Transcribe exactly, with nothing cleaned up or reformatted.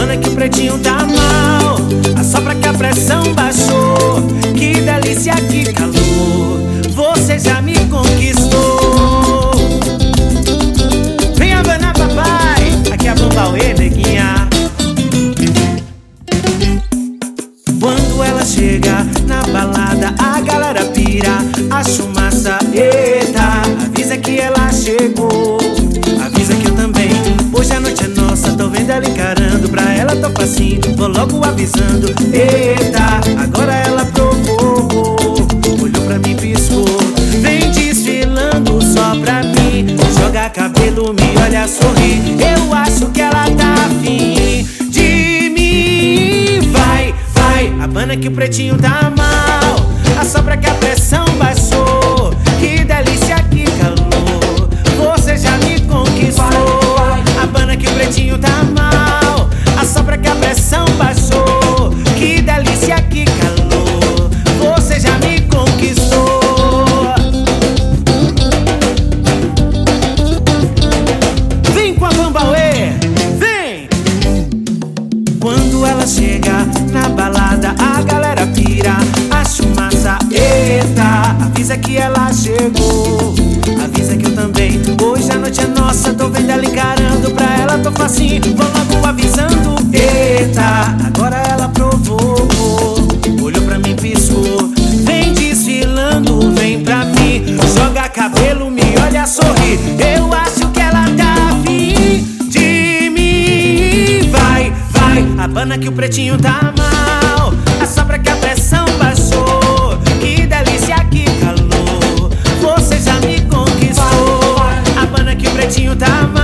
Abana que o pretinho tá mal, assopra que a pressão baixou. Que delícia, que calor, você já me conquistou. Vem abanar, papai, aqui é a Bambauê, neguinha. Quando ela chega na balada, a galera pira, acho massa, eita. Avisa que ela chegou, avisa que eu também. Hoje a noite é nossa, tô vendo ela encarando. Pra ela tô facinho, vou logo avisando. Eita, agora ela provou, olhou pra mim, piscou. Vem desfilando só pra mim, joga cabelo, me olha, sorri. Eu acho que ela tá afim de mim. Vai, vai, abana que o pretinho tá mal, assopra que a pressão baixou. Que delícia, que calor, você já me conquistou. Abana que o pretinho tá mal, assopra que a pressão baixou. Que delícia, que calor, você já me conquistou. Vem com a Bambauê, vem! Quando ela chega na balada, a galera pira, acho massa, eita. Avisa que ela chegou, avisa que eu também. Hoje a noite é nossa, tô vendo ela encarando. Pra ela tô facinho, vou logo avisando. Eita, agora ela provou, olhou pra mim, piscou. Vem desfilando, vem pra mim, joga cabelo, me olha, sorri. Eu acho que ela tá afim de mim. Vai, vai, abana que o pretinho tá mal, assopra que a pressão baixou. Que delícia, que calor, você já me conquistou. Abana que o pretinho tá mal,